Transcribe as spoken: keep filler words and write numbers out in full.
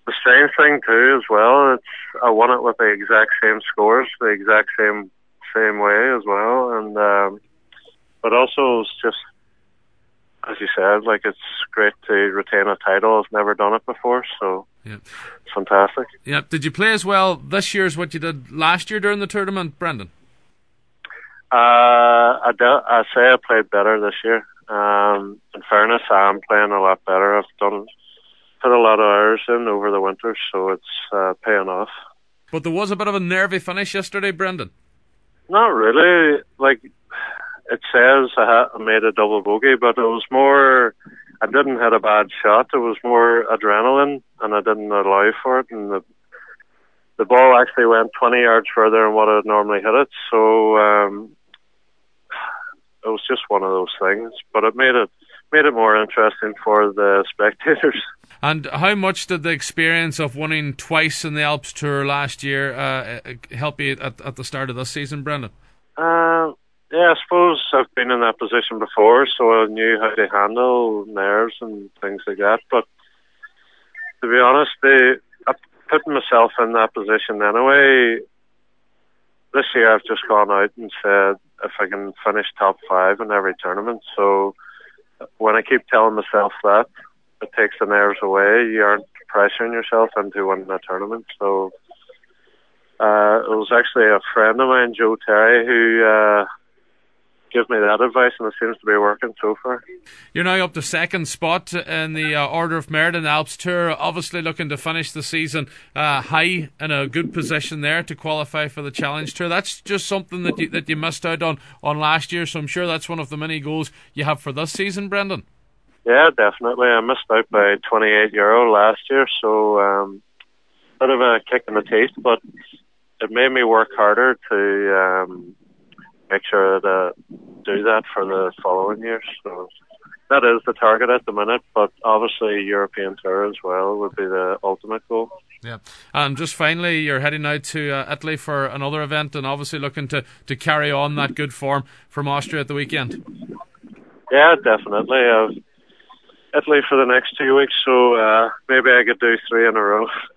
the strange thing too, as well, it's I won it with the exact same scores, the exact same same way as well, and um, but also it's just, as you said, like it's great to retain a title. I've never done it before, so yeah. It's fantastic. Yeah. Did you play as well this year as what you did last year during the tournament, Brendan? Uh, I, do, I say I played better this year. Um, in fairness, I am playing a lot better. I've done put a lot of hours in over the winter, so it's uh, paying off. But there was a bit of a nervy finish yesterday, Brendan. Not really. Like it says, I, ha- I made a double bogey, but it was more. I didn't hit a bad shot. It was more adrenaline, and I didn't allow for it. And the the ball actually went twenty yards further than what I'd normally hit it. So um, it was just one of those things. But it made it made it more interesting for the spectators. And how much did the experience of winning twice in the Alps Tour last year uh, help you at, at the start of this season, Brendan? Uh, yeah, I suppose I've been in that position before, so I knew how to handle nerves and things like that. But to be honest, they, I put myself in that position anyway. This year I've just gone out and said if I can finish top five in every tournament. So when I keep telling myself that, it takes the nerves away. You aren't pressuring yourself into winning a tournament. So uh, it was actually a friend of mine, Joe Terry, who uh, gave me that advice, and it seems to be working so far. You're now up to second spot in the uh, Order of Merit in the Alps Tour. Obviously looking to finish the season uh, high in a good position there to qualify for the Challenge Tour. That's just something that you, that you missed out on, on last year, so I'm sure that's one of the many goals you have for this season, Brendan. Yeah, definitely. I missed out by twenty-eight euro last year, so um, bit of a kick in the teeth, but it made me work harder to um, make sure to do that for the following years. So that is the target at the minute, but obviously European Tour as well would be the ultimate goal. Yeah, and just finally, you're heading out to uh, Italy for another event, and obviously looking to, to carry on that good form from Austria at the weekend. Yeah, definitely. I've Italy for the next two weeks, so uh, maybe I could do three in a row.